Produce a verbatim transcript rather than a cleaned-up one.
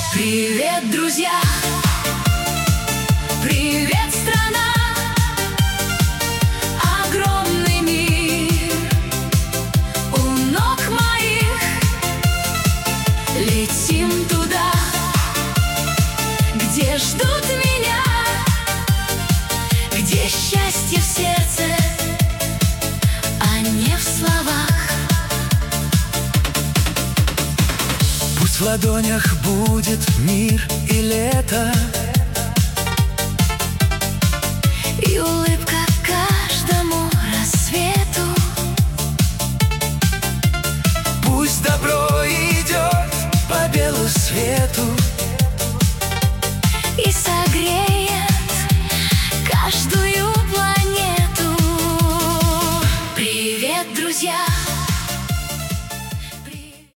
Привет, друзья! Привет, страна! Огромный мир у ног моих. Летим туда, где ждут меня, где счастье в сердце, а не в словах. Пусть в ладонях будет мир и лето, И улыбка